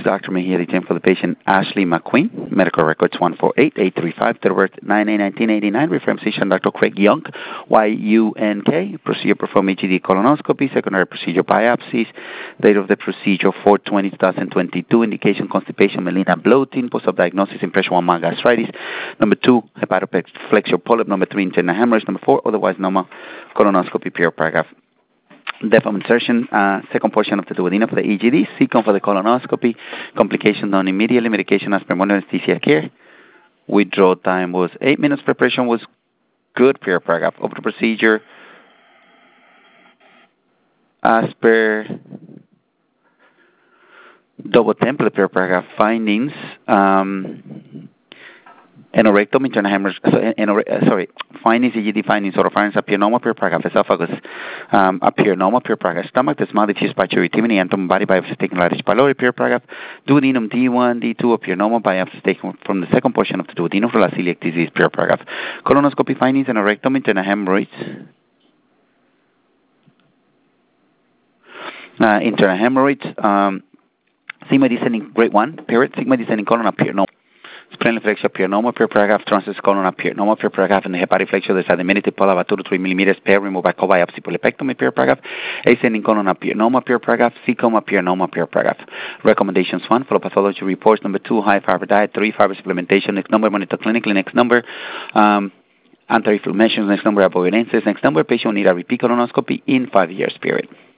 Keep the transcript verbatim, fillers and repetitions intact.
Doctor Mejia Detained for the patient Ashley McQueen. Medical records one four eight, eight three five, date of birth nine eight nineteen eighty-nine. Reference physician Doctor Craig Young, Y U N K. Procedure performed E G D colonoscopy. Secondary procedure biopsies. Date of the procedure four twenty twenty twenty-two. Indication constipation, melena, bloating. Post-op diagnosis impression one mild gastritis. Number two, hepatoflexural polyp. Number three, internal hemorrhage. Number four, otherwise normal colonoscopy. Period. Paragraph. Depth of insertion, uh, second portion of the duodenum for the E G D, second for the colonoscopy, complication done immediately, medication as per modern anesthesia care. Withdrawal time was eight minutes, preparation was good, period. Paragraph. Of the procedure, as per double template, period. Paragraph. Findings, um, anorectum, internal hemorrhage, so, uh, sorry, findings, E G D findings, oropharynx appear normal, period. Paragraph. Esophagus um, appear normal, period. Paragraph. Stomach, the small diffuse pituitary and body biopsy taken large pylori, period. Paragraph. Duodenum D one, D two appear normal, biopsy taken from the second portion of the duodenum for celiac disease, period. Paragraph. Colonoscopy findings, anorectum, internal hemorrhoids, uh, internal hemorrhoids, um, sigma descending grade one, period. Sigma descending colon appear normal. Spleen flexure appear normal, period. Paragraph. Transverse colon appear normal, period. Paragraph. In the hepatic flexure, there's a diminutive polyp of two to three millimeters, pair removed by co-biopsy polypectomy, period. Paragraph. Ascending colon appear normal, period. Paragraph. Cecum appear normal, period. Paragraph. Recommendations one, follow pathology reports. Number two, high fiber diet. Three, fiber supplementation. Next number, monitor clinically. Next number, um, anti-inflammation. Next number, avoidances. Next number, patient will need a repeat colonoscopy in five years, period.